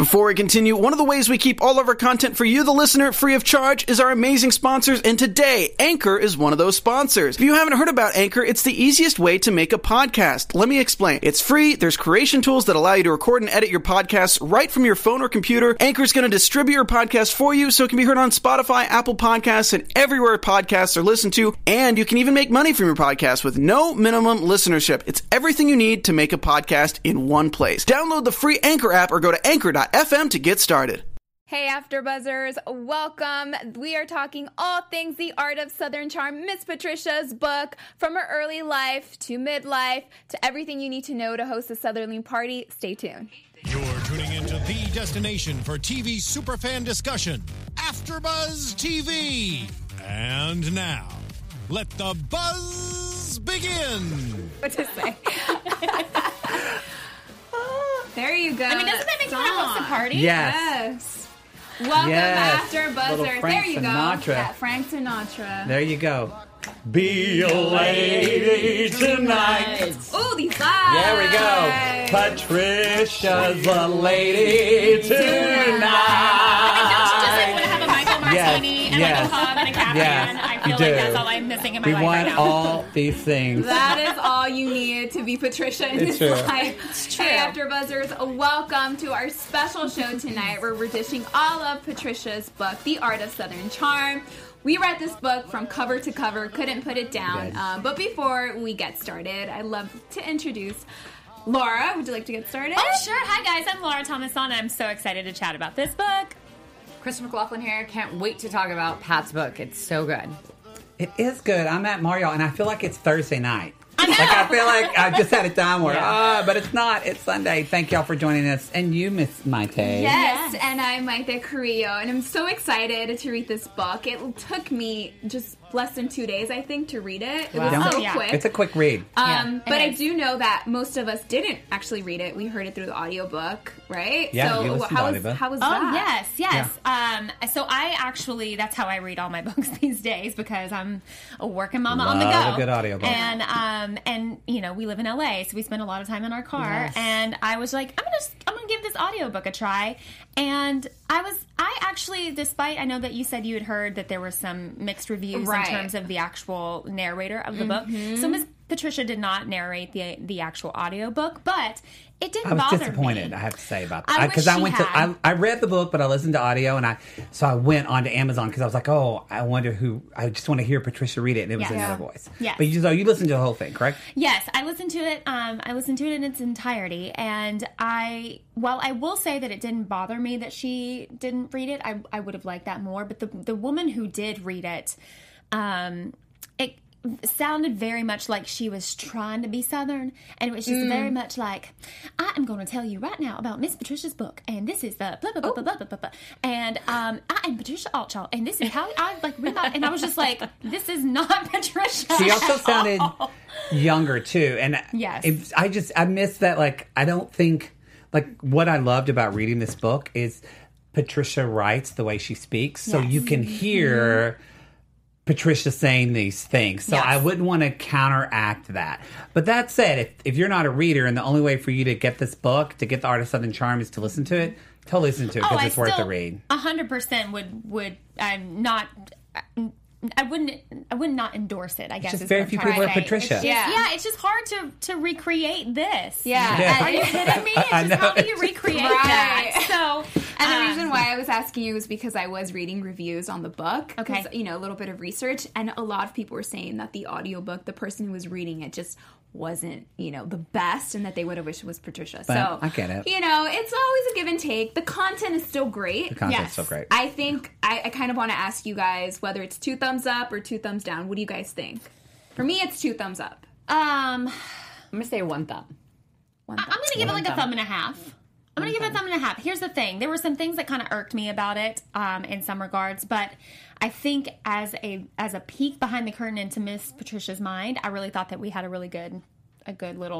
Before we continue, one of the ways we keep all of our content for you, the listener, free of charge is our amazing sponsors, and today, Anchor is one of those sponsors. If you haven't heard about Anchor, it's the easiest way to make a podcast. Let me explain. It's free, there's creation tools that allow you to record and edit your podcasts right from your phone or computer. Anchor's going to distribute your podcast for you so it can be heard on Spotify, Apple Podcasts, and everywhere podcasts are listened to, and you can even make money from your podcast with no minimum listenership. It's everything you need to make a podcast in one place. Download the free Anchor app or go to anchor.fm to get started. Hey AfterBuzzers, welcome. We are talking all things The Art of Southern Charm, Miss Patricia's book, from her early life to midlife to everything you need to know to host a Southerly party. Stay tuned. You're tuning into the destination for TV superfan discussion, AfterBuzz TV. And now, let the buzz begin. What to say? There you go. I mean, doesn't that make you want to host a party? Yes. Welcome, Yes. AfterBuzzers. Little Frank There you Sinatra. go. Yeah, Frank Sinatra. There you go. Be a lady tonight. Ooh, these lights. There we go. Patricia's a lady tonight. Don't you just like want to have a Michael Martini and yes, like a pub and a cafe? yes, And I you feel do. like that's all I'm missing in my We life want right now. all these things. That is all you need to be Patricia in It's this true. life. It's true. Hey, AfterBuzzers, welcome to our special show tonight where we're dishing all of Patricia's book, The Art of Southern Charm. We read this book from cover to cover, couldn't put it down. Yes. But before we get started, I'd love to introduce Laura. Would you like to get started? Oh, sure. Hi, guys. I'm Laura Thomason, and I'm so excited to chat about this book. Chris McLaughlin here. Can't wait to talk about Pat's book. It's so good. It is good. I'm at Mario, and I feel like it's Thursday night. I feel like I just had a time where, but it's not. It's Sunday. Thank y'all for joining us. And you, Miss Maite. Yes, and I'm Maite Carrillo, and I'm so excited to read this book. It took me just less than 2 days, I think, to read it. It was Wow. so Oh, yeah. quick. It's a quick read. But I is. do know that most of us didn't actually read it. We heard it through the audiobook, right? Yeah, so you listened to how the was audiobook. how was Oh, that? yes. So I actually, that's how I read all my books these days because I'm a working mama on the Love go. a good audiobook. And you know, we live in LA, so we spend a lot of time in our car. Yes. And I was like, I'm gonna give this audiobook a try. And I actually, despite, I know that you said you had heard that there were some mixed reviews Right. in terms of the actual narrator of the book. So Miss Patricia did not narrate the actual audiobook, but it didn't I was bother disappointed, me. I have to say, about I that. wish Because I she went had. to, I read the book, but I listened to audio, and I went onto Amazon because I was like, oh, I wonder who, I just want to hear Patricia read it, and it was Yes. another Yeah. voice. Yes. But you listened to the whole thing, correct? Yes, I listened to it. I listened to it in its entirety, and while I will say that it didn't bother me that she didn't read it, I would have liked that more. But the woman who did read it, it sounded very much like she was trying to be Southern, and it was just very much like, I am going to tell you right now about Miss Patricia's book, and this is the blah blah blah blah blah blah blah, and I am Patricia Altschul, and this is how I like read my, and I was just like, this is not Patricia. She also at sounded all. younger too, and Yes. I missed that. Like, I don't think, like, what I loved about reading this book is Patricia writes the way she speaks, so Yes. you can hear Patricia saying these things. So Yes. I wouldn't want to counteract that. But that said, if you're not a reader and the only way for you to get this book, to get The Art of Southern Charm, is to listen to it, totally listen to it because it's worth the read. 100% would I'm not. I would not endorse it. I guess just is very what I'm few trying people to are say. Patricia. It's just, it's just hard to recreate this. Yeah. Yeah. Are you kidding me? It's I just know. how do you recreate that? So, And the reason why I was asking you was because I was reading reviews on the book. Okay. 'Cause, a little bit of research, and a lot of people were saying that the audiobook, the person who was reading it just wasn't, the best, and that they would have wished it was Patricia. But so I get it. It's always a give and take. The content is still great. The content's Yes. so great. I think I kind of want to ask you guys whether it's 2 thumbs up or 2 thumbs down. What do you guys think? For me, it's 2 thumbs up. I'm going to say 1 thumb. One I'm thumb. going to give it like a thumb and a half. I'm going to give it a thumb and a half. Here's the thing. There were some things that kind of irked me about it in some regards, but I think as a peek behind the curtain into Miss Patricia's mind, I really thought that we had a good little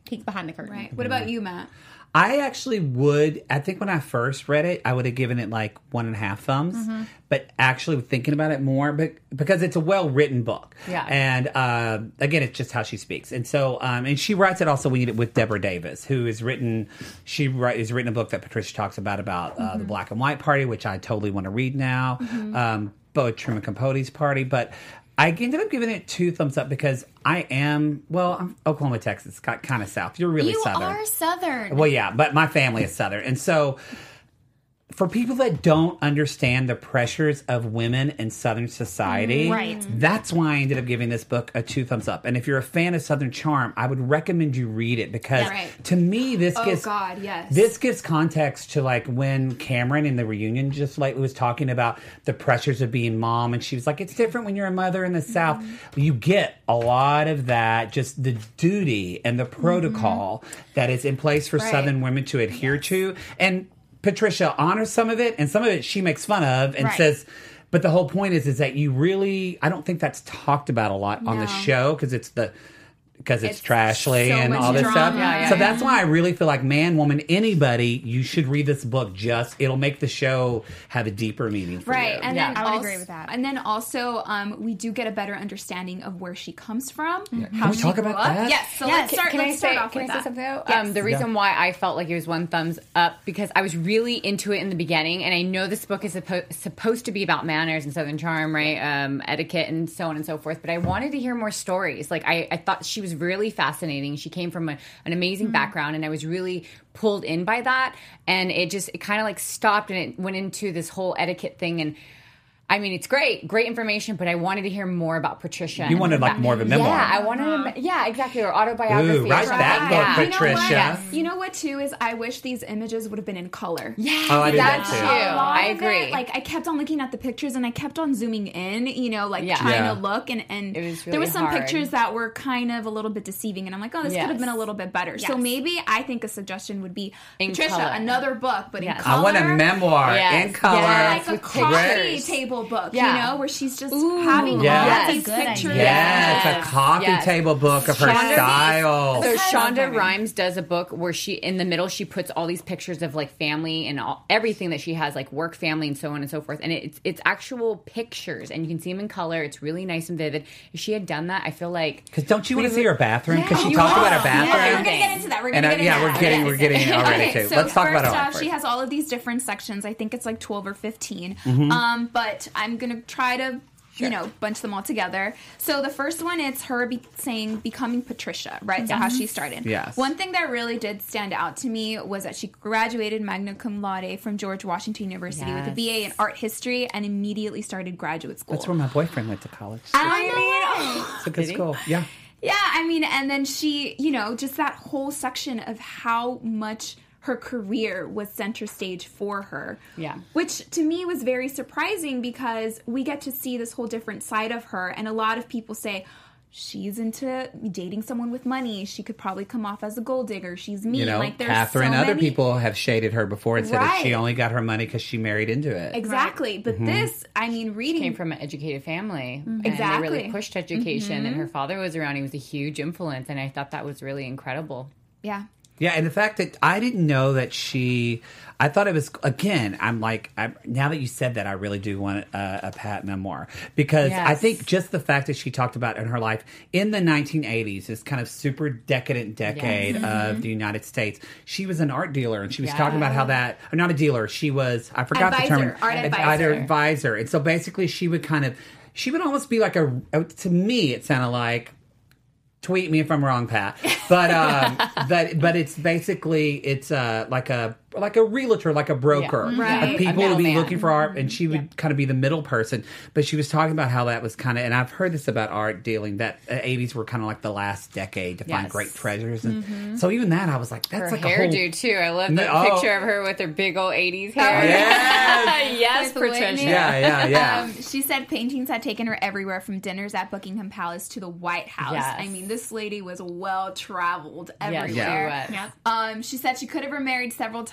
peek behind the curtain. Right. What about you, Matt? I actually would. I think when I first read it, I would have given it like 1.5 thumbs. But actually thinking about it more, because it's a well-written book. Yeah. And again, it's just how she speaks. And so, and she writes it also with Deborah Davis, who has written, has written a book that Patricia talks about the Black and White Party, which I totally want to read now. Bo Truman Capote's Party. But I ended up giving it 2 thumbs up because I'm Oklahoma, Texas, kind of south. You're really Southern. You are Southern. Well, yeah, but my family is Southern. And so for people that don't understand the pressures of women in Southern society, right. That's why I ended up giving this book a 2 thumbs up. And if you're a fan of Southern Charm, I would recommend you read it because to me, this gives context to like when Cameron in the reunion just lately was talking about the pressures of being mom. And she was like, it's different when you're a mother in the South. You get a lot of that, just the duty and the protocol that is in place for Southern women to adhere to. And Patricia honors some of it, and some of it she makes fun of and says, but the whole point is that you really, I don't think that's talked about a lot on the show because it's trashly so and all this stuff. So that's why I really feel like man, woman, anybody, you should read this book. It'll make the show have a deeper meaning for you. And then I would agree with that. And then also, we do get a better understanding of where she comes from. Can we talk about that? Yes. So let's start off Can with I say that. something though? Yes. The reason why I felt like it was 1 thumbs up because I was really into it in the beginning, and I know this book is supposed to be about manners and Southern charm, right? Etiquette and so on and so forth. But I wanted to hear more stories. Like I thought she was really fascinating. She came from an amazing background, and I was really pulled in by that. And it kind of like stopped, and it went into this whole etiquette thing. And I mean, it's great information, but I wanted to hear more about Patricia. You wanted like more of a memoir. Yeah, I wanted exactly, or autobiography. Ooh, write that book, Patricia. You know what, too, is I wish these images would have been in color. Yeah, I did that too. I agree. I kept on looking at the pictures, and I kept on zooming in, trying to look, and it was really there were some hard. pictures that were kind of a little bit deceiving, and I'm like, oh, this could have been a little bit better. So maybe I think a suggestion would be, in Patricia, color. Another book, but in color. I want a memoir in color. Like a coffee table book, where she's just having all Yes. these pictures. Yeah, it's a coffee table book of her style. So Shonda Rhimes does a book where she, in the middle, she puts all these pictures of like family and everything that she has, like work, family, and so on and so forth. And it's actual pictures, and you can see them in color. It's really nice and vivid. If she had done that, I feel like because don't you want to see her bathroom? Because she talked about her bathroom. Yeah, we're gonna get into that. We're getting it already too. So Let's talk about it. First off, she has all of these different sections. I think it's like 12 or 15. But I'm gonna try to bunch them all together. So the first one, it's her saying becoming Patricia, right? So how she started. Yes. One thing that really did stand out to me was that she graduated magna cum laude from George Washington University with a BA in art history and immediately started graduate school. That's where my boyfriend went to college. I It's a good school. Yeah. Yeah, I mean, and then she, just that whole section of how much her career was center stage for her. Yeah. Which to me was very surprising because we get to see this whole different side of her. And a lot of people say, she's into dating someone with money. She could probably come off as a gold digger. She's mean. There's Catherine, so other many... people have shaded her before and said that she only got her money because she married into it. Exactly. But this, I mean, reading... She came from an educated family. And Exactly. they really pushed education. And her father was around. He was a huge influence. And I thought that was really incredible. Yeah. Yeah, and the fact that I didn't know that I thought it was, again, now that you said that, I really do want a Pat memoir. Because I think just the fact that she talked about in her life in the 1980s, this kind of super decadent decade of the United States, she was an art dealer, and she was talking about how that, or not a dealer, she was, I forgot the term. Art advisor. And so basically she would almost be like to me, it sounded like, tweet me if I'm wrong, Pat. But but it's basically like a realtor, like a broker of people to be looking for art, and she would kind of be the middle person. But she was talking about how that was kind of, and I've heard this about art dealing, that the 80s were kind of like the last decade to find great treasures, and so even that I was like, that's her like a whole hairdo too. I love the picture of her with her big old 80s hair. Yes, Patricia. Yeah. She said paintings had taken her everywhere, from dinners at Buckingham Palace to the White House. Yes. I mean, this lady was well traveled everywhere. Yes, she was. She said she could have remarried several times.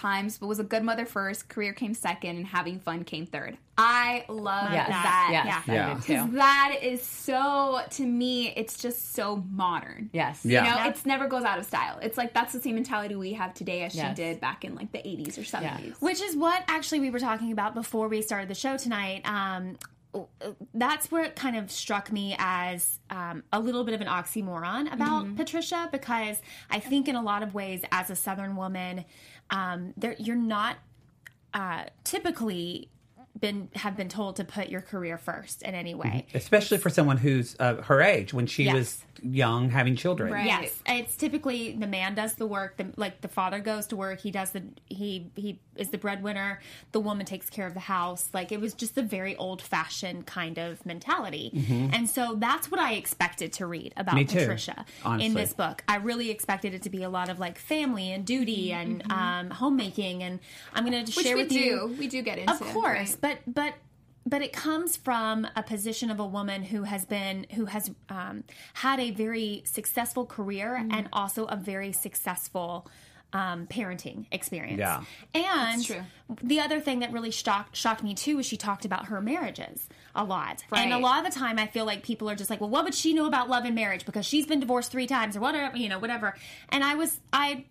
times, but was a good mother first, career came second, and having fun came third. I love that. Yes, yeah. Because that is so, to me, it's just so modern. Yes. You know, it never goes out of style. It's like, that's the same mentality we have today as she did back in like the 80s or 70s. Yeah. Which is what actually we were talking about before we started the show tonight. That's where it kind of struck me as a little bit of an oxymoron about Patricia, because I think in a lot of ways as a Southern woman, you're not typically have been told to put your career first in any way. Especially for someone who's her age, when she was young, having children. Right. Yes, it's typically the man does the work. The father goes to work. He does he is the breadwinner. The woman takes care of the house. Like, it was just a very old fashioned kind of mentality. And so that's what I expected to read about Patricia in this book. I really expected it to be a lot of like family and duty and homemaking. And I'm going to share with you. We do get into, of course, right? But it comes from a position of a woman who has had a very successful career and also a very successful parenting experience. Yeah. And the other thing that really shocked me too is she talked about her marriages a lot. Right. And a lot of the time I feel like people are just like, well, what would she know about love and marriage? Because she's been divorced 3 times or whatever, whatever. And I was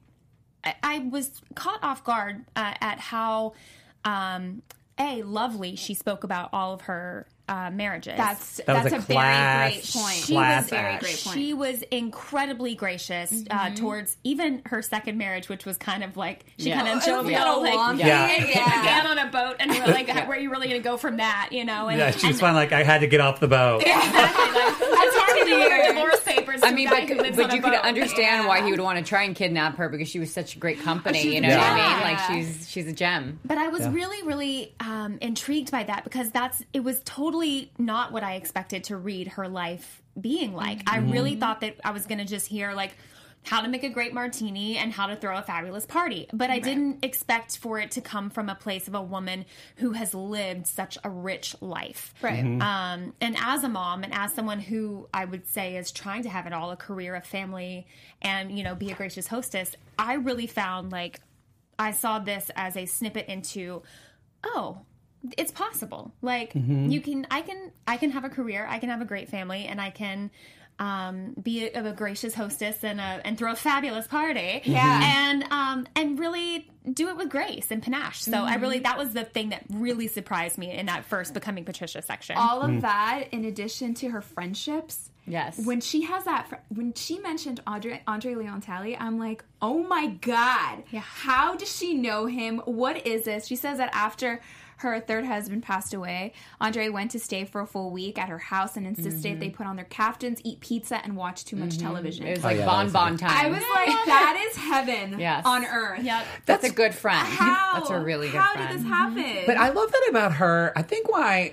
caught off guard at how lovely she spoke about all of her marriages. That's a very great point. She was incredibly gracious towards even her second marriage, which was kind of like she kind of joked and began on a boat, and we were like, where are you really going to go from that? And, she was fine. Like, I had to get off the boat. Exactly. It's hard to do your divorce papers. I mean, but you could understand why he would want to try and kidnap her, because she was such a great company. You know what I mean? Like, she's a gem. But I was really, really intrigued by that, because it was totally not what I expected to read her life being like. I really thought that I was going to just hear like how to make a great martini and how to throw a fabulous party. But I didn't expect for it to come from a place of a woman who has lived such a rich life. Right. And as a mom and as someone who I would say is trying to have it all, a career, a family, and, be a gracious hostess, I really found like I saw this as a snippet into, it's possible. Like I can have a career, I can have a great family, and I can be a gracious hostess and throw a fabulous party. And really do it with grace and panache. So that was the thing that really surprised me in that first Becoming Patricia section. All of that, in addition to her friendships. Yes. When she mentioned Andre Leon Talley, I'm like, oh my God. Yeah. How does she know him? What is this? She says that after her third husband passed away, Andre went to stay for a full week at her house and insisted they put on their caftans, eat pizza, and watch too much television. It was like bonbon time. I was like, that is heaven on earth. Yep. That's a good friend. How? That's a really good friend. friend. How did this happen? But I love that about her. I think why,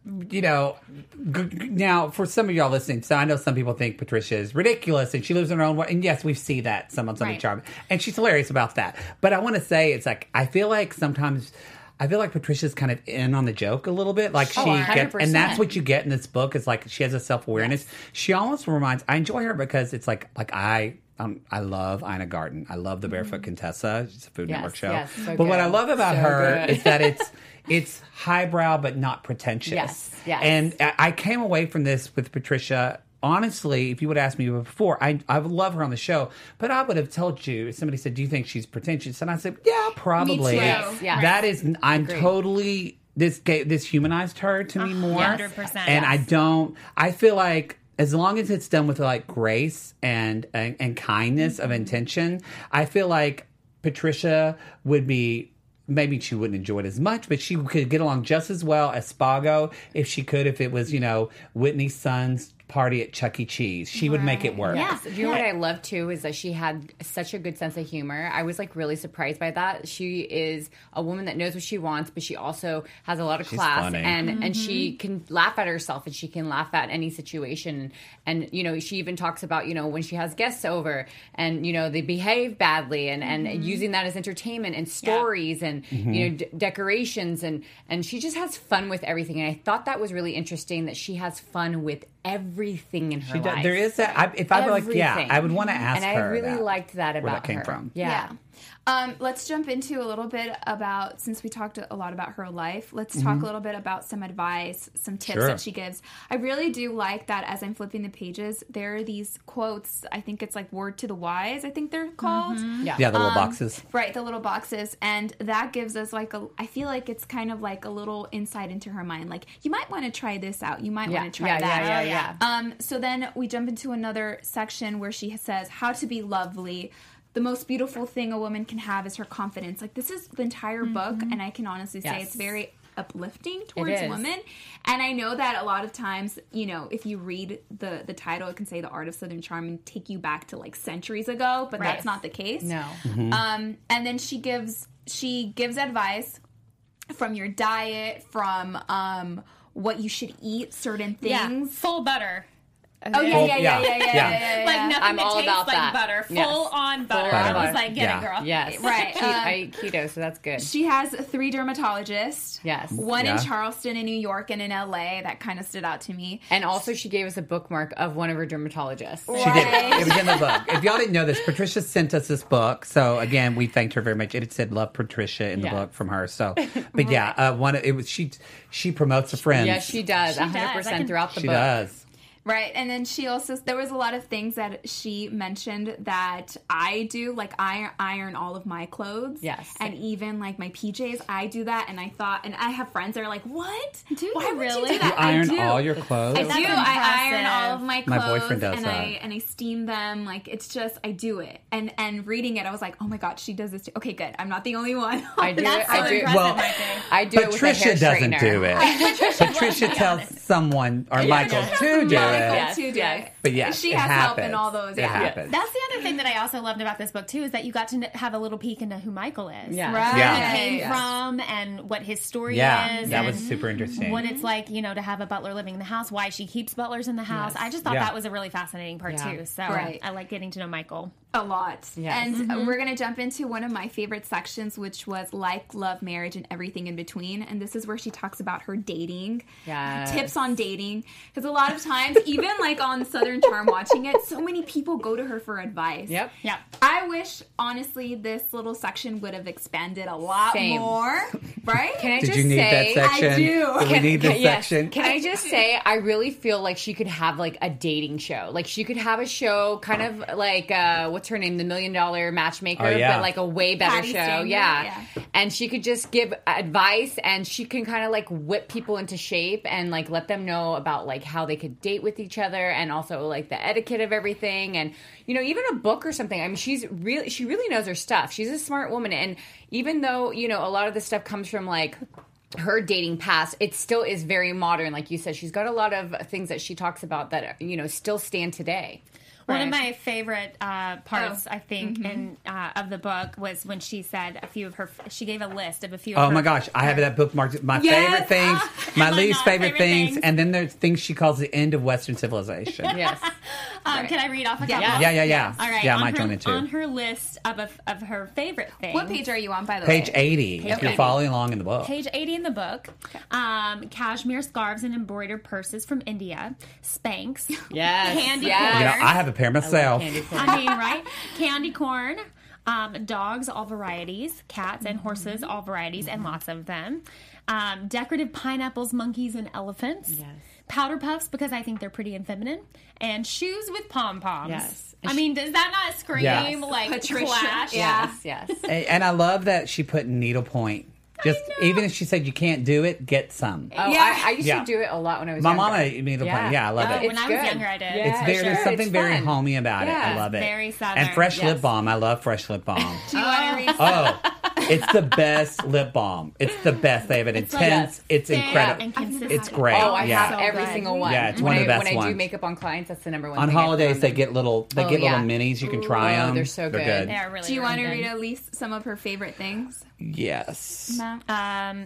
now for some of y'all listening, so I know some people think Patricia is ridiculous and she lives in her own way. And yes, we see that some on Southern Charm. And she's hilarious about that. But I want to say, it's like, I feel like Patricia's kind of in on the joke a little bit. Like she gets, and that's what you get in this book, is like she has a self-awareness. Yes. She almost reminds, I enjoy her because it's like I love Ina Garten. I love the Barefoot Contessa. It's a Food Network show. Yes, so but good. what I love about her is that it's highbrow but not pretentious. Yes. And I came away from this with Patricia. Honestly, if you would ask me before, I would love her on the show, but I would have told you, if somebody said, do you think she's pretentious? And I said, yeah, probably. Me too. Yes. That is, I'm totally, this humanized her to me more. 100%. And I feel like, as long as it's done with like grace and kindness of intention, I feel like Patricia would be, maybe she wouldn't enjoy it as much, but she could get along just as well as Spago if it was, Whitney's son's party at Chuck E. Cheese. She would make it work. Yes. You know what I love too is that she had such a good sense of humor. I was like really surprised by that. She is a woman that knows what she wants, but she also has a lot of class, and she can laugh at herself, and she can laugh at any situation. And she even talks about when she has guests over and they behave badly, and using that as entertainment and stories and decorations, and she just has fun with everything. And I thought that was really interesting that she has fun with everything in her life. There is that. If I were like, I would want to ask her. And I really liked that about where that came her. from. Yeah. Let's jump into a little bit about, since we talked a lot about her life, let's talk a little bit about some advice, some tips that she gives. I really do like that as I'm flipping the pages, there are these quotes, I think it's like Word to the Wise, I think they're called. Yeah, the little boxes. Right, the little boxes. And that gives us like I feel like it's kind of like a little insight into her mind. Like, you might want to try this out. You might want to try that. Yeah. So then we jump into another section where she says, how to be lovely. The most beautiful thing a woman can have is her confidence. Like, this is the entire book, and I can honestly say it's very uplifting towards women. And I know that a lot of times, you know, if you read the title, it can say The Art of Southern Charm and take you back to like centuries ago, but that's not the case. No. And then she gives advice from your diet, from what you should eat, certain things. Yeah. Full butter. Oh, yeah. Like, nothing I'm that all tastes about like that. butter. Yes. Full on butter. butter. I was like, get it, girl. Yes. Right. I eat keto, so that's good. She has 3 dermatologists. Yes. One in Charleston, in New York, and in LA. That kind of stood out to me. And also, she gave us a bookmark of one of her dermatologists. She did. It was in the book. If y'all didn't know this, Patricia sent us this book. So again, we thanked her very much. It said "Love Patricia" in the book from her. So, but she promotes a friend. Yes, she does. 100% throughout the book. She does. Right, and then she also, there was a lot of things that she mentioned that I do, like I iron all of my clothes. Yes. And even like my PJs, I do that, and I thought, and I have friends that are like, what? Do Why you would really? you do that? You iron I do. all your clothes? I do. I iron all of my clothes. My boyfriend does and that. I steam them. Like, it's just, I do it. And reading it, I was like, oh my God, she does this too. Okay, good. I'm not the only one. I do it. I do. Well, I do it with a hair Patricia doesn't straightener. do it. Patricia tells someone, or Michael, to do it. To do it. But yeah, she it has happens. help in all those. It happens. That's the other thing that I also loved about this book, too, is that you got to have a little peek into who Michael is. Yeah. Right. Where he came from and what his story is. that and was super interesting. what it's like, you know, to have a butler living in the house, why she keeps butlers in the house. I just thought that was a really fascinating part, too. So I like getting to know Michael. A lot. Yes. And we're going to jump into one of my favorite sections, which was like, love, marriage, and everything in between. And this is where she talks about her dating. Yes. Tips on dating. Because a lot of times, even like on Southern Charm watching it, so many people go to her for advice. Yep. I wish, honestly, this little section would have expanded a lot more. Right? Can I Did just you need say, that section? I do. Do we need this section? Can I just say, I really feel like she could have like a dating show. Like she could have a show kind of like, what's her name? The $1 Million Matchmaker, but like a way better Patty show. Stanger, Yeah. And she could just give advice and she can kind of like whip people into shape and like let them know about like how they could date with each other and also like the etiquette of everything. And, you know, even a book or something. I mean, she really knows her stuff. She's a smart woman. And even though, you know, a lot of this stuff comes from like her dating past, it still is very modern. Like you said, she's got a lot of things that she talks about that, you know, still stand today. One of my favorite parts, I think, of the book was when she said she gave a list of a few of her... Oh my gosh, I have that bookmarked. My favorite things, my least favorite things, and then there's things she calls the end of Western civilization. Yes. Can I read off a couple? Yeah. All right. Yeah, I might join it too. On her list of her favorite things. What page are you on, by the way? Page 80, if you're following along in the book. Page 80 in the book. Cashmere scarves and embroidered purses from India. Spanx. Yes. Candy You corn. know, I have a pair myself. I mean, right? Candy corn. Dogs, all varieties. Cats and horses, all varieties, and lots of them. Decorative pineapples, monkeys, and elephants. Yes. Powder puffs, because I think they're pretty and feminine. And shoes with pom-poms. Yes. I mean, does that not scream like Patricia. Clash? Yes. And I love that she put needlepoint. Just even if she said you can't do it, get some. Oh, Yeah. I used to do it a lot when I was My younger. mama made needlepoint. Yeah, I love it. When I was younger, I did. It's very, there's something very homey about it. I love it. Very Southern. And fresh lip balm. I love fresh lip balm. Do you want to read? Oh, it's the best lip balm. It's the best. They have it intense. It's thick incredible. and consistent. It's great. Oh, I have yeah. every single one. Yeah, it's when one of the best When I do ones. makeup on clients, that's the number one On thing I holidays, put they on get little little minis. You can try them. They're so good. They are really, Do you want to really read good. at least some of her favorite things? Yes. Matt?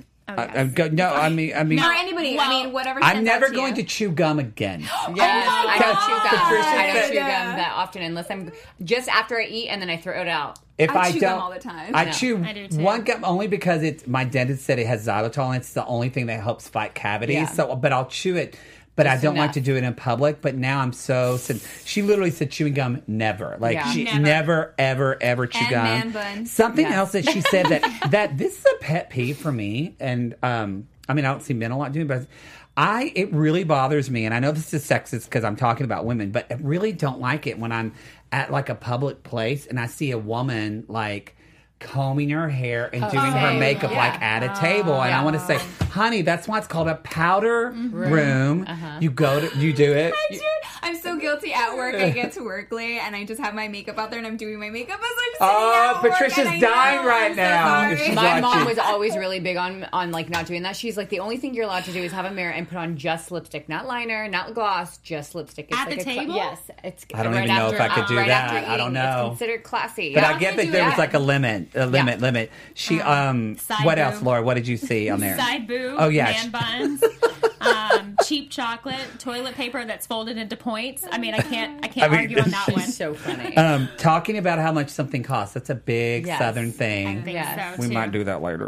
No, I mean, Or anybody. I mean, whatever. I'm stands out never to going you. to chew gum again. Yes, I don't chew gum. Patricia I don't said- chew gum that often unless I'm just after I eat and then I throw it out. If I I chew don't, gum all the time. I No. chew I do too. one gum only because it's my dentist said it has xylitol and it's the only thing that helps fight cavities. Yeah. So, but I'll chew it. but I don't like to do it in public. But now I'm so... She literally said chewing gum, never. Like, she never, ever, ever chew gum. Man buns. Something else that she said that this is a pet peeve for me. And, I mean, I don't see men a lot doing it, but it really bothers me. And I know this is sexist because I'm talking about women, but I really don't like it when I'm at, like, a public place and I see a woman, like... combing her hair and doing her makeup like at a table, and I want to say, honey, that's why it's called a powder room. You do it. I'm so guilty at work. I get to work late and I just have my makeup out there and I'm doing my makeup as I'm sitting at work. Patricia's dying right now. My mom was always really big on like not doing that. She's like, the only thing you're allowed to do is have a mirror and put on just lipstick, not liner, not gloss, just lipstick. It's at like the table? Yes, it's. I don't even know if I could do that. I don't know. It's considered classy, but I get that there was like a limit. She what else, Laura? What did you see on there? Side boob. Oh yeah, man buns. Cheap chocolate, toilet paper that's folded into points. I mean, I can't argue on that one. So funny. Talking about how much something costs. That's a big Southern thing. I think so, we might do that later.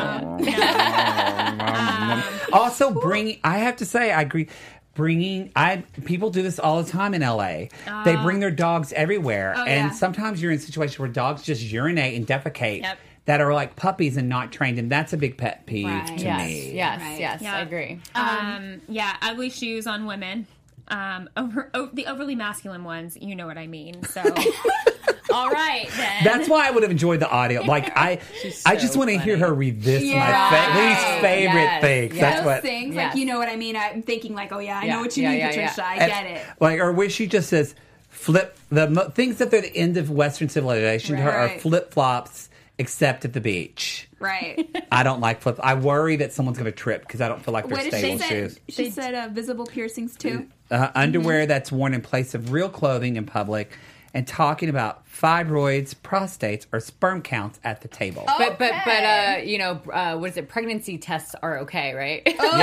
Yeah. Also, I have to say, I agree. People do this all the time in LA. They bring their dogs everywhere, and sometimes you're in situations where dogs just urinate and defecate that are like puppies and not trained, and that's a big pet peeve to me. Yes, I agree. Ugly shoes on women. The overly masculine ones, you know what I mean. So, all right then. That's why I would have enjoyed the audio. Like I just want to hear her read this. My least favorite things. That's what things. Like, you know what I mean. I'm thinking like, I know what you mean, Patricia. I get it. Like, or where she just says, flip things that they're the end of Western civilization to her are flip flops. Except at the beach. Right. I don't like flip. I worry that someone's going to trip because I don't feel like they're stable shoes. She said visible piercings too. Underwear that's worn in place of real clothing in public, and talking about fibroids, prostates, or sperm counts at the table. But what is it? Pregnancy tests are okay, right? Oh,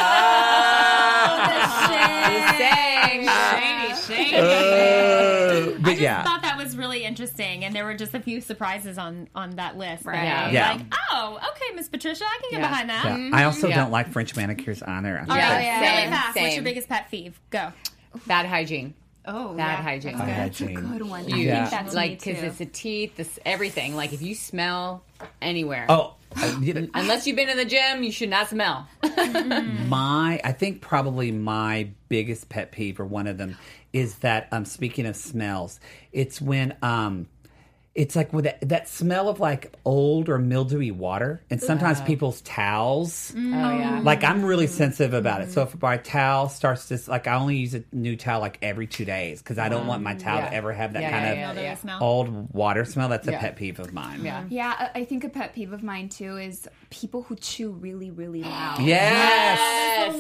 I just thought that was really interesting, and there were just a few surprises on that list. Right. Like, okay, Miss Patricia, I can get behind that. Yeah. I also don't like French manicures either. Really fast. What's your biggest pet peeve? Go. Bad hygiene. Oh, bad hygiene. That's a good one. I think that's like because it's the teeth, everything. Like if you smell anywhere, unless you've been in the gym, you should not smell. I think probably my biggest pet peeve, or one of them, is that speaking of smells, it's when it's like with that smell of like old or mildewy water, and sometimes people's towels. Like I'm really sensitive about it. So if my towel starts to I only use a new towel like every 2 days because I don't want my towel to ever have that kind of old water smell. That's a pet peeve of mine. Yeah, I think a pet peeve of mine too is people who chew really, really loud. Yes.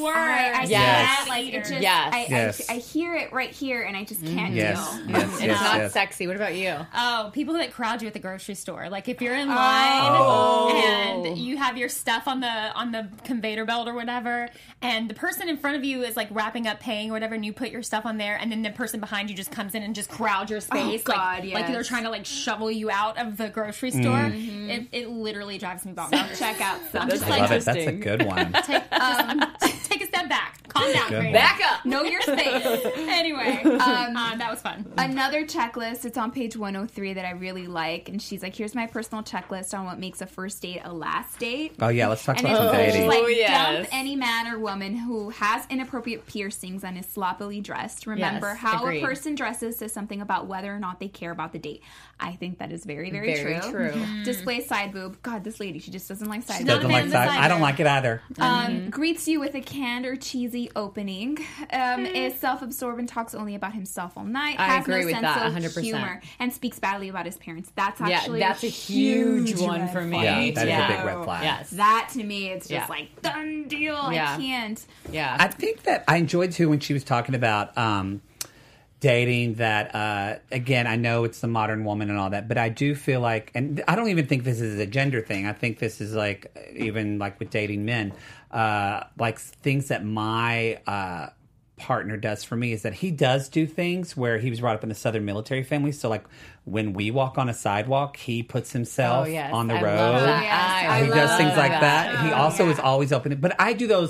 I hear it right here, and I just can't deal. It's not sexy. What about you? Oh, people that crowd you at the grocery store. Like if you're in line and you have your stuff on the conveyor belt or whatever, and the person in front of you is like wrapping up paying or whatever, and you put your stuff on there, and then the person behind you just comes in and just crowds your space. Like they're trying to like shovel you out of the grocery store. It literally drives me bonkers. Check out some. I love it. That's a good one. Take a step back. Calm down. Back up. Know your space. Anyway, that was fun. Another checklist. It's on page 103 that I really like, and she's like, "Here's my personal checklist on what makes a first date a last date." Oh yeah, let's talk about some dating. She's like, dump any man or woman who has inappropriate piercings and is sloppily dressed. Remember, how a person dresses says something about whether or not they care about the date. I think that is very, very true. Display side boob. God, this lady, she just doesn't like side boob. I don't like it either. Greets you with a canned or cheesy opening. Is self-absorbed and talks only about himself all night. I has agree no with sense that, of 100%. humor and speaks badly about his parents. That's actually that's a huge one for me. Yeah, that is a big red flag. Yes. That to me, it's just like done deal. I can't. Yeah, I think that I enjoyed too when she was talking about dating. That again, I know it's the modern woman and all that, but I do feel like, and I don't even think this is a gender thing. I think this is like even like with dating men, like things that my partner does for me is that he does do things where he was brought up in a Southern military family. So like when we walk on a sidewalk, he puts himself on the road. He does things like that. He also is always open. But I do those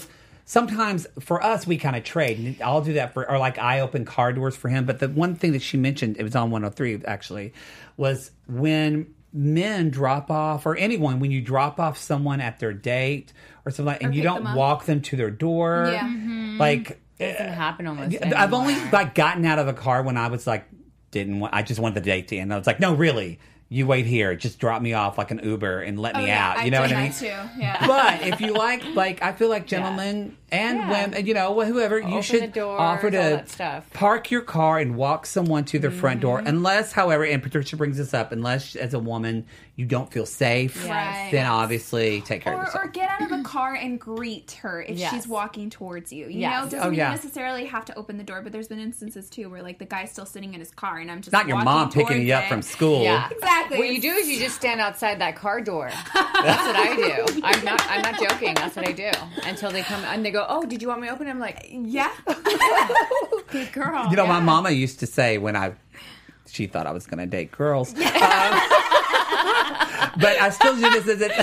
sometimes for us, we kind of trade. I'll do that or like I open car doors for him. But the one thing that she mentioned, it was on 103 actually, was when men drop off, or anyone, when you drop off someone at their date or something like, and you don't walk them to their door. Yeah. Like, it doesn't happen almost I've anymore. only like gotten out of the car when I was like, I just wanted the date to end. I was like, no, really. You wait here. Just drop me off like an Uber and let me out. You know what I mean? Too. Yeah. But if you like I feel like gentlemen and women, whoever, you should offer to park your car and walk someone to their front door. Unless, however, and Patricia brings this up, unless as a woman you don't feel safe, then obviously take care of yourself. Or get out of the car and greet her if she's walking towards you. You know, doesn't necessarily have to open the door, but there's been instances too where like the guy's still sitting in his car and I'm just not your mom picking you up from school. Yeah. Exactly. What you do is you just stand outside that car door. That's what I do. I'm not joking. That's what I do. Until they come and they go, "Oh, did you want me to open?" I'm like, "Yeah." Good girl. You know, my mama used to say when she thought I was going to date girls. But I still do this as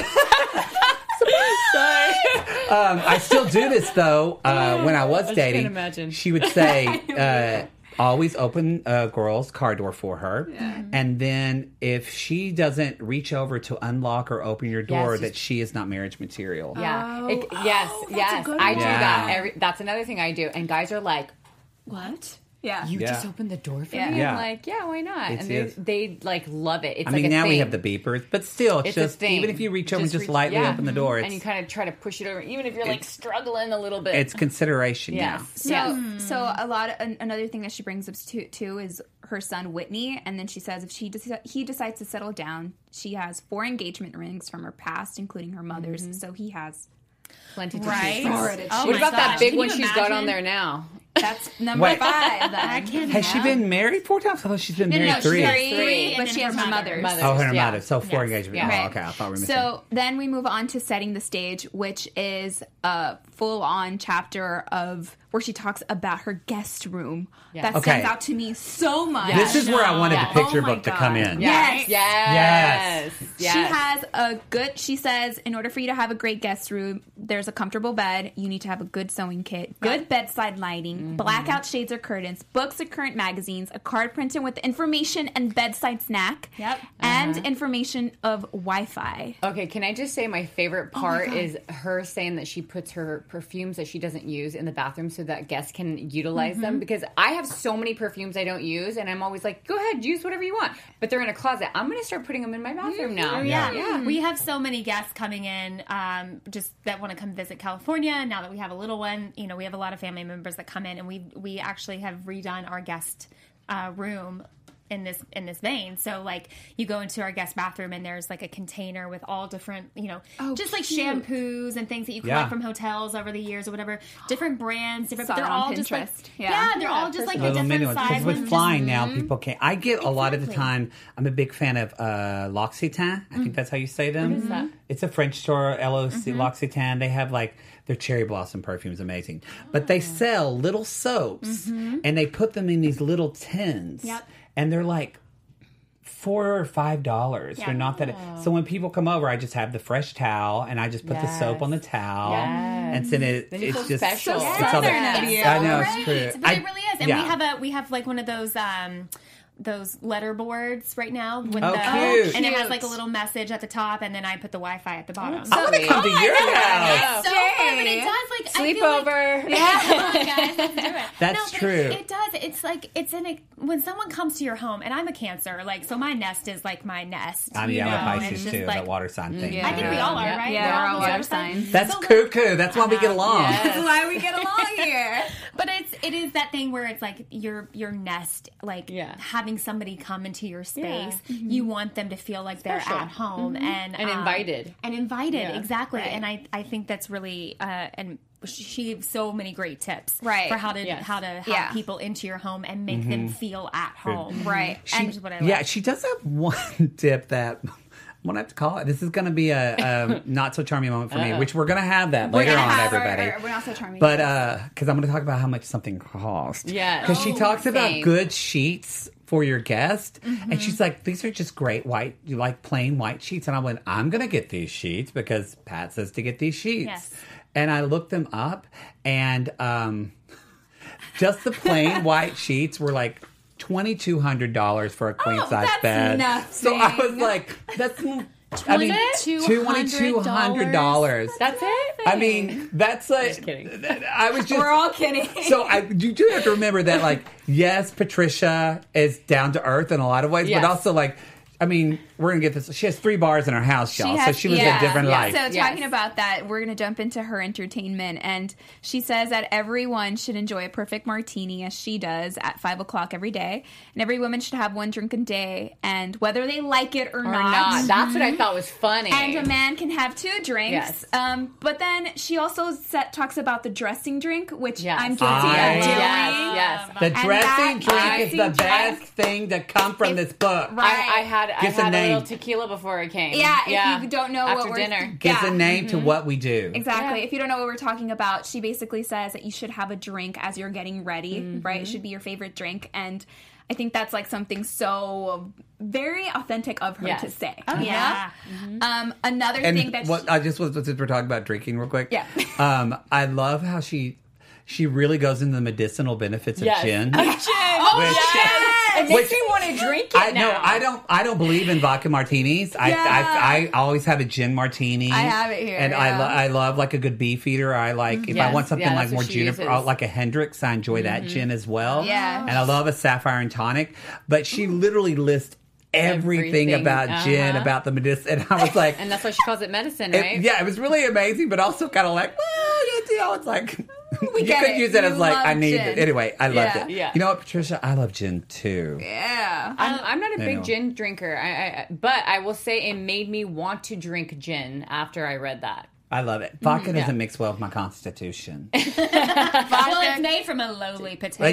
I still do this though. When I was dating, imagine. She would say, always open a girl's car door for her. Yeah. And then if she doesn't reach over to unlock or open your door, that she is not marriage material. Yeah. Yes. I do that. That's another thing I do. And guys are like, what? Yeah. You just opened the door for me? Yeah. I'm like, yeah, why not? And they like love it. It's now we have the beepers, but still, it's just, even if you reach over and just lightly open the door. And you kind of try to push it over, even if you're like struggling a little bit. It's consideration, So another thing that she brings up too is her son Whitney, and then she says if he decides to settle down, she has 4 engagement rings from her past, including her mother's, so he has plenty to choose from. What about that big one she's got on there now? That's number 5. Has she been married 4 times? I thought she's been married 3. She's 3, but she has her mother's. Oh, her mother. So 4 engagements. Yeah. Oh, okay. I thought we were missing. So then we move on to setting the stage, which is a full-on chapter of where she talks about her guest room. That stands out to me so much. This is where I wanted the picture book to come in. Yes. She has she says, in order for you to have a great guest room, there's a comfortable bed. You need to have a good sewing kit, good bedside lighting, blackout shades or curtains, books or current magazines, a card printed with information and bedside snack, and information of Wi-Fi. Okay, can I just say my favorite part is her saying that she puts her perfumes that she doesn't use in the bathroom so that guests can utilize them, because I have so many perfumes I don't use, and I'm always like, go ahead, use whatever you want, but they're in a closet. I'm going to start putting them in my bathroom now. Yeah. We have so many guests coming in just that want to come visit California. Now that we have a little one, we have a lot of family members that come in, and we actually have redone our guest room in this vein. So like you go into our guest bathroom and there's like a container with all different, just like shampoos and things that you collect from hotels over the years or whatever, different brands, they're all just like, they're all just like the different sizes. Because with flying now, people can't. I get a lot of the time, I'm a big fan of L'Occitane. I think that's how you say them. What is that? It's a French store, L'Occitane. They have like their cherry blossom perfume is amazing. But they sell little soaps and they put them in these little tins. And they're like $4 or $5. They're not that. So when people come over, I just have the fresh towel and I just put the soap on the towel and send it. Then it's just special. it's all that. I know it's true. But it really is. And we have like one of those letter boards right now with cute. And it has like a little message at the top, and then I put the Wi-Fi at the bottom. I want to come to your house. It's so fun, but it does like sleepover. Come on, guys, let's do it. That's true. It does. It's like when someone comes to your home, and I'm a Cancer, so my nest is like my nest. I'm a Pisces too. That water sign thing. I think we all are, right? Yeah, we're all water signs. That's cuckoo. That's why we get along. That's why we get along here. But it is that thing where it's like your nest, like having somebody come into your space, you want them to feel like they're at home and invited. Exactly. Right. And I think that's really and she gives so many great tips for how to have people into your home and make them feel at home. Right. And what I like. She does have one tip that I'm gonna have to call it. This is gonna be a not so charming moment for me, which we're gonna have that later on, everybody. We're not so charming, but because I'm gonna talk about how much something costs. Yeah, because she talks about good sheets for your guest, and she's like, these are just great white, plain white sheets. And I went, I'm gonna get these sheets because Pat says to get these sheets. Yes. and I looked them up, and just the plain white sheets were like $2,200 for a queen size bed. Nothing. So I was like, that's. $2,200. That's it? I mean, that's like. Just kidding. I was just. We're all kidding. So you do have to remember that, like, yes, Patricia is down to earth in a lot of ways, but also like. I mean, we're going to get this. She has 3 bars in her house, y'all. So she was a different life. So talking about that, we're going to jump into her entertainment. And she says that everyone should enjoy a perfect martini as she does at 5 o'clock every day. And every woman should have 1 drink a day. And whether they like it or not. That's what I thought was funny. And a man can have 2 drinks. Yes. But then she also talks about the dressing drink, which I'm guilty of doing. Yes. The dressing drink is the best thing to come from this book. Right. I had a little tequila before it came. Yeah, if you don't know after what dinner. Gives a name to what we do. Exactly. If you don't know what we're talking about, she basically says that you should have a drink as you're getting ready, right? It should be your favorite drink. And I think that's like something so very authentic of her to say. Oh, yeah. Another thing that since we're talking about drinking real quick. Yeah. I love how she really goes into the medicinal benefits of gin. It makes me want to drink it now. I don't believe in vodka martinis. I always have a gin martini. I have it here. And I love like a good Beefeater. I like, if I want something like more juniper, like a Hendrix, I enjoy that gin as well. Yeah. And I love a Sapphire and Tonic. But she literally lists everything about gin, about the medicine. And I was like... And that's why she calls it medicine, right? It was really amazing, but also kind of like, well, it's like... you could use it as like, I need it. Anyway, I loved it. Yeah. You know what, Patricia? I love gin too. Yeah. I'm not a big gin drinker, but I will say it made me want to drink gin after I read that. I love it. Vodka doesn't mix well with my constitution. Well, it's made from a lowly potato.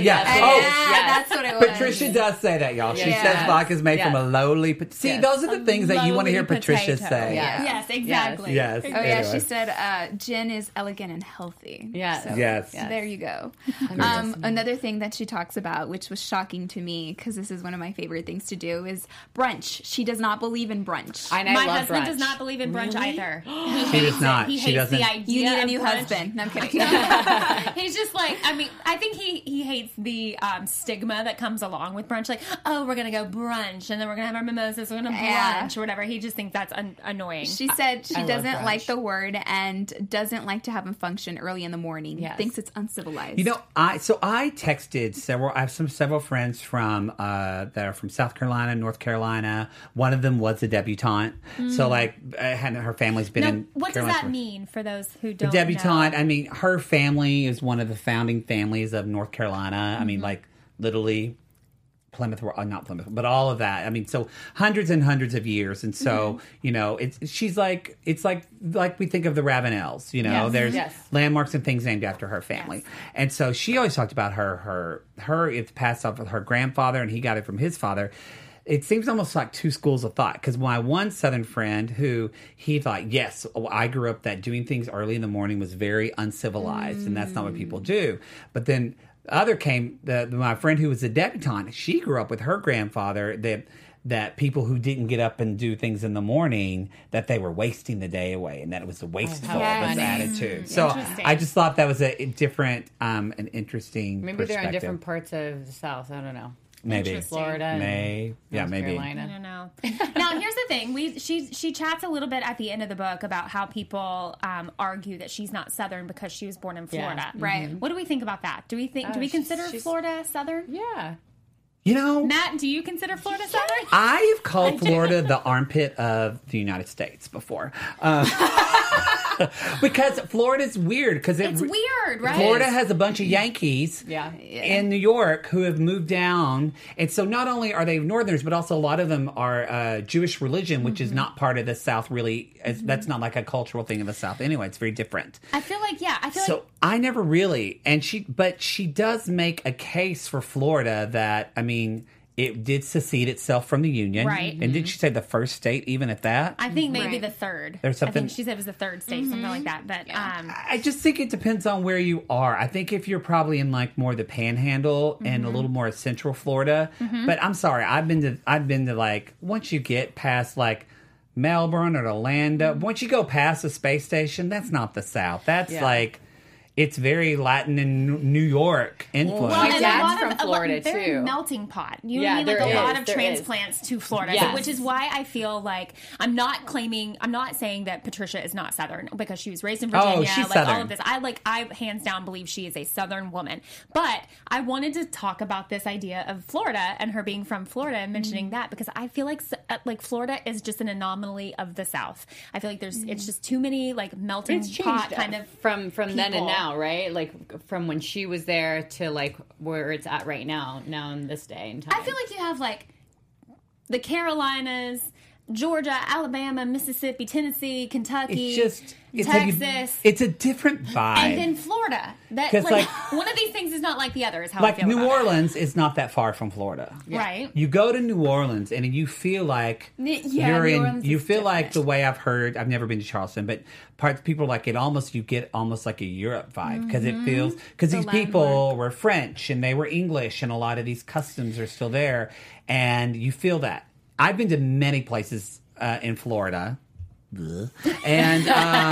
That's what it was. Patricia does say that, y'all. She says vodka's made from a lowly potato. See, those are the things that you want to hear Patricia say. Yes, exactly. Yes. Oh, yeah, she said gin is elegant and healthy. Yes. So, yes. There you go. Another thing that she talks about, which was shocking to me, because this is one of my favorite things to do, is brunch. She does not believe in brunch. My husband does not believe in brunch either. He does not. He she hates doesn't. the idea. You need a new brunch. husband. No, I'm kidding. He's just like, I think he hates the stigma that comes along with brunch. Like, oh, we're going to go brunch, and then we're going to have our mimosas, we're going to brunch, or whatever. He just thinks that's annoying. She said she doesn't like the word and doesn't like to have him function early in the morning. Yes. Thinks it's uncivilized. You know, I texted several. I have several friends from that are from South Carolina, North Carolina. One of them was a debutante, so like her family's been in. What Carolina does that mean for those who don't? The debutante. know? I mean, her family is one of the founding families of North Carolina. I mean, like literally. Plymouth, not Plymouth, but all of that. I mean, so hundreds and hundreds of years, and so you know, it's like we think of the Ravenels. You know, there's landmarks and things named after her family, and so she always talked about her. It's passed off with her grandfather, and he got it from his father. It seems almost like two schools of thought, because my one Southern friend who he thought, yes, I grew up that doing things early in the morning was very uncivilized, and that's not what people do. But then other came my friend who was a debutante. She grew up with her grandfather that people who didn't get up and do things in the morning, that they were wasting the day away, and that it was a wasteful attitude. So I just thought that was a different, an interesting. Maybe they're in different parts of the South. I don't know. Maybe Florida, maybe. Carolina. I don't know. Now, here's the thing: she chats a little bit at the end of the book about how people argue that she's not Southern because she was born in Florida. Yeah. Right? What do we think about that? Do we consider Florida Southern? Yeah. You know, Matt, do you consider Florida Southern? I've called Florida the armpit of the United States before. Because Florida's weird. Because it's weird, right? Florida has a bunch of Yankees in New York who have moved down. And so not only are they Northerners, but also a lot of them are Jewish religion, which is not part of the South really. That's not like a cultural thing in the South anyway. It's very different. I feel like, I never really, but she does make a case for Florida that, I mean, it did secede itself from the Union. Right. And did she say the first state even at that? I think maybe the third. There's something. I think she said it was the third state, something like that. But I just think it depends on where you are. I think if you're probably in like more the Panhandle and a little more Central Florida. But I'm sorry, I've been to like once you get past like Melbourne or Orlando. Once you go past the space station, that's not the South. That's like... It's very Latin and New York influence. Well, my dad's from Florida, too. Very melting pot. You know what I mean? Like a lot of transplants to Florida, which is why I feel like I'm not saying that Patricia is not Southern because she was raised in Virginia. Oh, she's like Southern. all of this. I hands down believe she is a Southern woman. But I wanted to talk about this idea of Florida and her being from Florida and mentioning that because I feel like Florida is just an anomaly of the South. I feel like it's just too many like melting pot kind of from people. then and now. Right, like from when she was there to like where it's at right now in this day and time. I feel like you have like the Carolinas, Georgia, Alabama, Mississippi, Tennessee, Kentucky, Texas. It's a different vibe. And then Florida. That like one of these things is not like the other. Is how I feel New about Orleans is not that far from Florida, right? You go to New Orleans and you feel like you're in. You feel like the way I've heard. I've never been to Charleston, but people are like it. You get almost like a Europe vibe because it feels because these people were French and they were English and a lot of these customs are still there, and you feel that. I've been to many places in Florida. And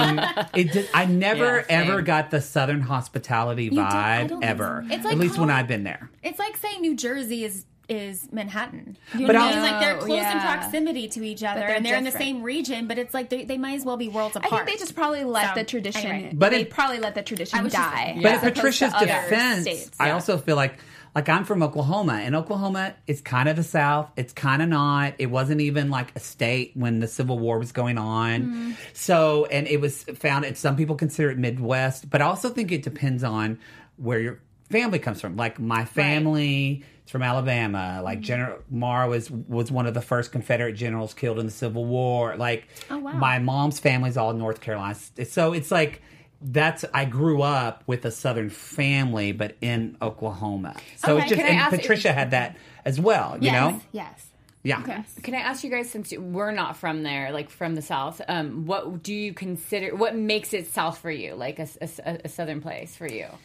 I never ever got the Southern hospitality vibe ever. It's like, at least when I've been there. It's like saying New Jersey is Manhattan. You know what I mean? Like they're close in proximity to each other, and they're in the same region. But it's like they might as well be worlds apart. I think they just probably let the tradition. Anyway. But they probably let the tradition die. But in Patricia's defense, I also feel like I'm from Oklahoma, and Oklahoma is kind of the South. It's kind of not. It wasn't even like a state when the Civil War was going on. So, and it was founded, some people consider it Midwest, but I also think it depends on where your family comes from. Like my family is from Alabama. Like General Marr was one of the first Confederate generals killed in the Civil War. Like my mom's family's all North Carolina. So it's like, I grew up with a Southern family, but in Oklahoma. So it's just, and Patricia had that as well, you know? Yes. Yeah. Okay. Can I ask you guys, since we're not from there, like from the South, what do you consider, what makes it South for you? Like a Southern place for you?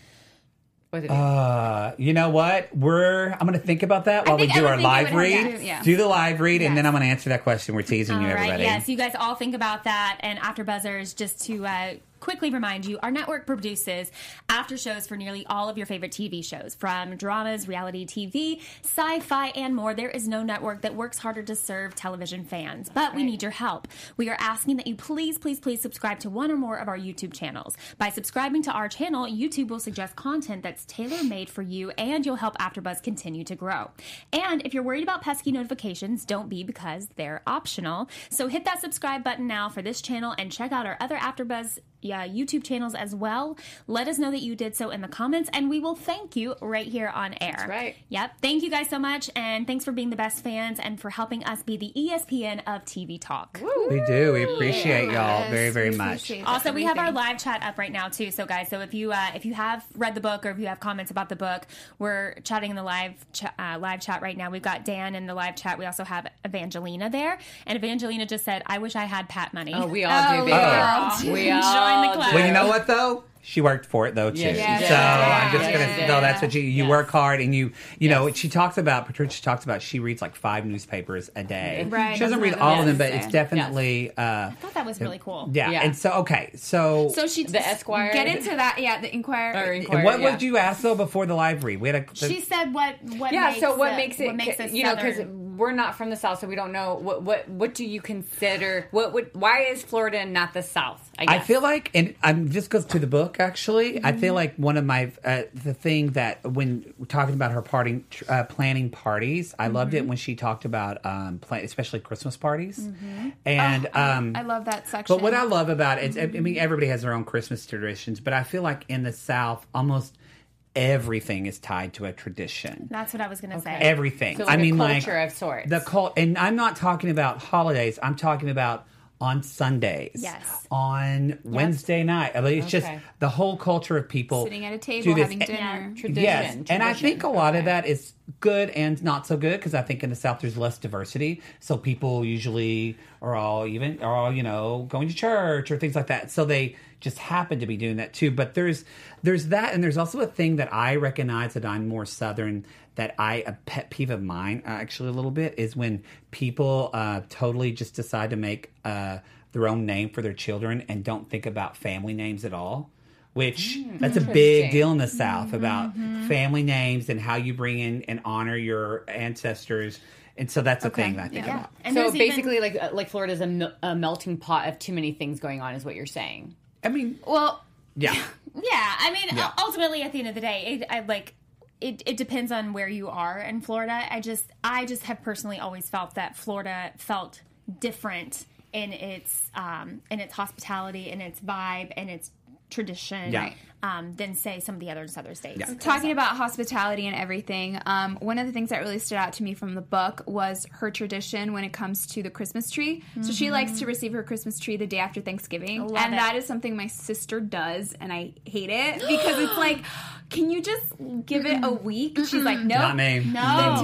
You know what? I'm going to think about that while we do our live read. Do the live read, and then I'm going to answer that question. We're teasing you, everybody. Yes, you guys all think about that. And After Buzzers, just to quickly remind you, our network produces after shows for nearly all of your favorite TV shows, from dramas, reality TV, sci-fi, and more. There is no network that works harder to serve television fans, but we need your help. We are asking that you please subscribe to one or more of our YouTube channels. By subscribing to our channel, YouTube will suggest content that's tailor-made for you, and you'll help AfterBuzz continue to grow. And if you're worried about pesky notifications, don't be, because they're optional. So hit that subscribe button now for this channel and check out our other AfterBuzz YouTube channels as well. Let us know that you did so in the comments, and we will thank you right here on air. That's right. Yep. Thank you guys so much, and thanks for being the best fans and for helping us be the ESPN of TV talk. Woo. We do. We appreciate y'all very, very much. Also, we have our live chat up right now too. So, guys, if you have read the book or if you have comments about the book, we're chatting in the live chat right now. We've got Dan in the live chat. We also have Evangelina there, and Evangelina just said, "I wish I had Pat money." Oh, we all do, baby. We all. Join the club. Well, you know what though? She worked for it though too. So I'm just gonna no. That's what you work hard, and you know. Patricia talks about she reads like 5 newspapers a day. Right. She doesn't read all of them, but it's definitely. I thought that was really cool. Yeah. And so so she the Esquire. Get into that. Yeah, the Inquirer. And what would you ask though before the live read? She said what makes it you know, because we're not from the South, so we don't know what do you consider why is Florida not the South? I feel like, and I'm just goes to the book actually. I feel like one of my the thing that when we're talking about her planning parties, I loved it when she talked about especially Christmas parties, and I love that section. But what I love about it, I mean, everybody has their own Christmas traditions, but I feel like in the South, almost everything is tied to a tradition. That's what I was going to say. Everything. So like a culture of sorts. And I'm not talking about holidays. I'm talking about on Sundays. Yes. On Wednesday night. I mean, it's just the whole culture of people sitting at a table having dinner. Tradition. Yes. And I think a lot of that is good and not so good, because I think in the South there's less diversity. So people usually are all going to church or things like that. So they just happen to be doing that too. But there's that, and there's also a thing that I recognize that I'm more Southern, that a pet peeve of mine actually a little bit, is when people totally just decide to make their own name for their children and don't think about family names at all. Which that's a big deal in the South about family names and how you bring in and honor your ancestors. And so that's a thing that I think about. And so basically, like Florida's a melting pot of too many things going on, is what you're saying. I mean, well, yeah. I mean, ultimately, at the end of the day, it depends on where you are in Florida. I just have personally always felt that Florida felt different in its hospitality, and its vibe, and its tradition than, say, some of the other southern states. Yeah. Talking about hospitality and everything, one of the things that really stood out to me from the book was her tradition when it comes to the Christmas tree. So she likes to receive her Christmas tree the day after Thanksgiving. That is something my sister does, and I hate it because it's like, can you just give it a week? She's like, no. Not me. No.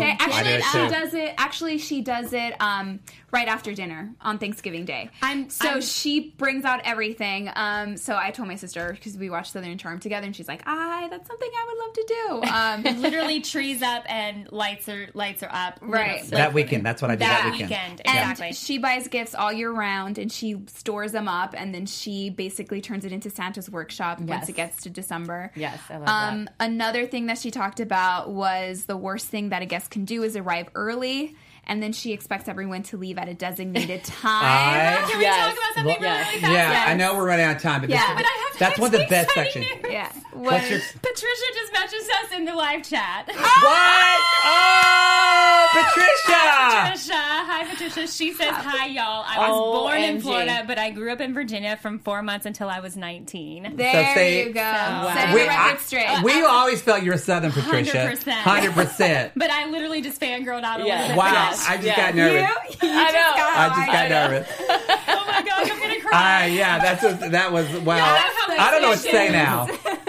Actually, she does it right after dinner on Thanksgiving Day. She brings out everything. So I told my sister, because we watched Southern Charm together, and she's like, that's something I would love to do. Literally trees up and lights are up. Right. That weekend. That's what I did that weekend. Exactly. And she buys gifts all year round, and she stores them up, and then she basically turns it into Santa's workshop once it gets to December. Yes, I love that. Another thing that she talked about was the worst thing that a guest can do is arrive early, and then she expects everyone to leave at a designated time. Can we talk about something really fast? Yeah, I know we're running out of time, but that's one of the best sections. Yeah. Patricia just messaged us in the live chat. What? Oh, Patricia! Hi, Patricia. She says, hi, y'all. I was born in Florida, but I grew up in Virginia from 4 months until I was 19. There you go. Setting the record straight. We always felt you were Southern, Patricia. 100%. But I literally just fangirled out a little bit. Wow. I just got nervous. I just got nervous. Oh my gosh, I'm gonna cry. That was wow. I don't know what to say now.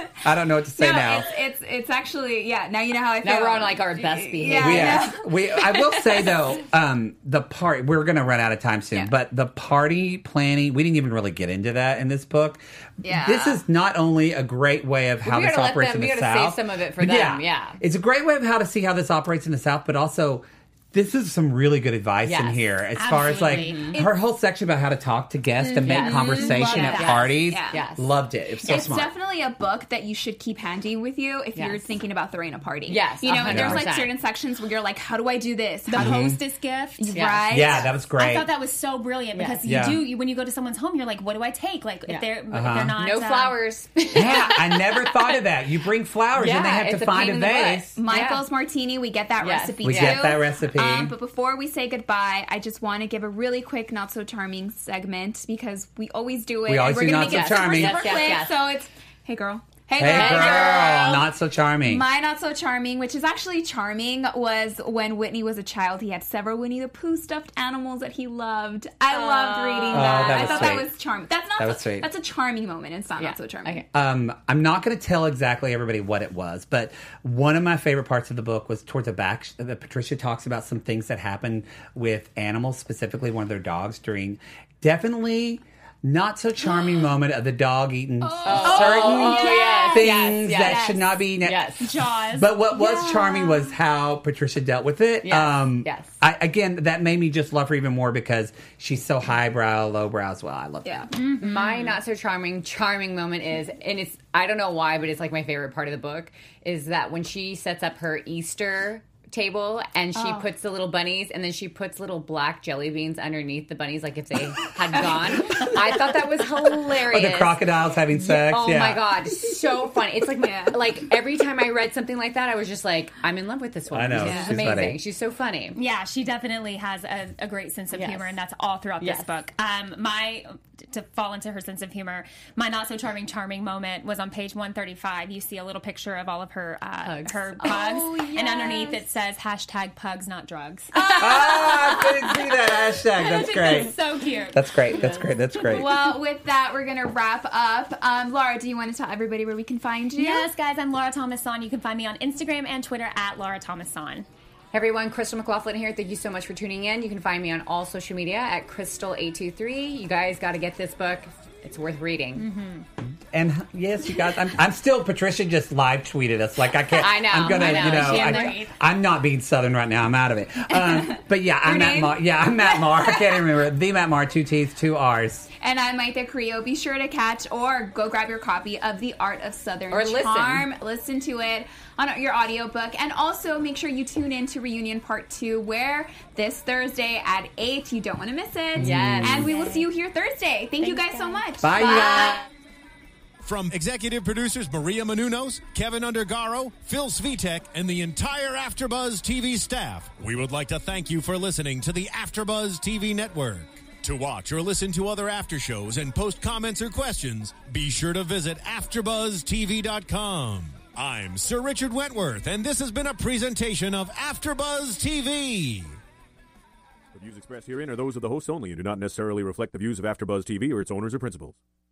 It's actually now you know how I feel. Now we're on like our best behavior. I will say though, the party, we're going to run out of time soon, but the party planning, we didn't even really get into that in this book. Yeah. This is not only a great way of how this operates in the South. We got to save some of it for them. It's a great way of how to see how this operates in the South, but also this is some really good advice in here as far as like her whole section about how to talk to guests and make conversation at parties. Yes. Loved it. It's so smart. It's definitely a book that you should keep handy with you if you're thinking about throwing a party. Yes. You know, and there's like certain sections where you're like, how do I do this? The hostess gift. Right? Yeah, that was great. I thought that was so brilliant because when you go to someone's home, you're like, what do I take? Like if they're not... No flowers. Yeah, I never thought of that. You bring flowers and they have to find a vase. Michael's Martini, we get that recipe too. We get that recipe. But before we say goodbye, I just want to give a really quick Not So Charming segment because we always do it. We always do Not So Charming. Super quick. So it's, hey girl. Hey girl. Not so charming. My Not So Charming, which is actually charming, was when Whitney was a child. He had several Winnie the Pooh stuffed animals that he loved. I loved reading that. I thought that was charming. Sweet. That's a charming moment. It's not so charming. Okay. I'm not going to tell exactly everybody what it was, but one of my favorite parts of the book was towards the back that Patricia talks about some things that happened with animals, specifically one of their dogs during definitely not so charming moment of the dog eating certain things that should not be eaten. Jaws. But what was charming was how Patricia dealt with it. Again, that made me just love her even more because she's so highbrow, lowbrow as well. I love that. Mm-hmm. My not so charming moment is, and it's, I don't know why, but it's like my favorite part of the book, is that when she sets up her Easter table and she puts the little bunnies and then she puts little black jelly beans underneath the bunnies like if they had gone. I thought that was hilarious. Or the crocodiles having sex. Oh my God. So funny. It's like like every time I read something like that I was just like, I'm in love with this woman. I know. She's amazing. Funny. She's so funny. Yeah, she definitely has a great sense of humor and that's all throughout this book. My to fall into her sense of humor. My not so charming moment was on page 135. You see a little picture of all of her pugs. And underneath it says #pugs not drugs. I couldn't see that hashtag. That's great. That's so cute. That's great. That's great. That's great. Well, with that, we're going to wrap up. Laura, do you want to tell everybody where we can find you? Yes, guys, I'm Laura Thomas-Son. You can find me on Instagram and Twitter at Laura Thomas-Son. Everyone, Crystal McLaughlin here. Thank you so much for tuning in. You can find me on all social media at Crystal823. You guys got to get this book. It's worth reading. Mm-hmm. And yes, you guys, I'm still. Patricia just live tweeted us. Like I can't. I know. I'm gonna. I'm not being Southern right now. I'm out of it. But yeah, I'm Matt Maher. Yeah, I'm Matt Maher. I can't even remember. The Matt Maher, 2 T's, 2 R's. And I'm Maitha Creo. Be sure to catch or go grab your copy of The Art of Southern Charm. Listen to it on your audiobook. And also make sure you tune in to Reunion Part 2, where this Thursday at 8. You don't want to miss it. Yes. And we will see you here Thursday. Thank you guys so much. Bye. Bye. From executive producers Maria Menounos, Kevin Undergaro, Phil Svitek, and the entire AfterBuzz TV staff, we would like to thank you for listening to the AfterBuzz TV network. To watch or listen to other after shows and post comments or questions, be sure to visit AfterBuzzTV.com. I'm Sir Richard Wentworth, and this has been a presentation of AfterBuzz TV. The views expressed herein are those of the hosts only and do not necessarily reflect the views of AfterBuzz TV or its owners or principals.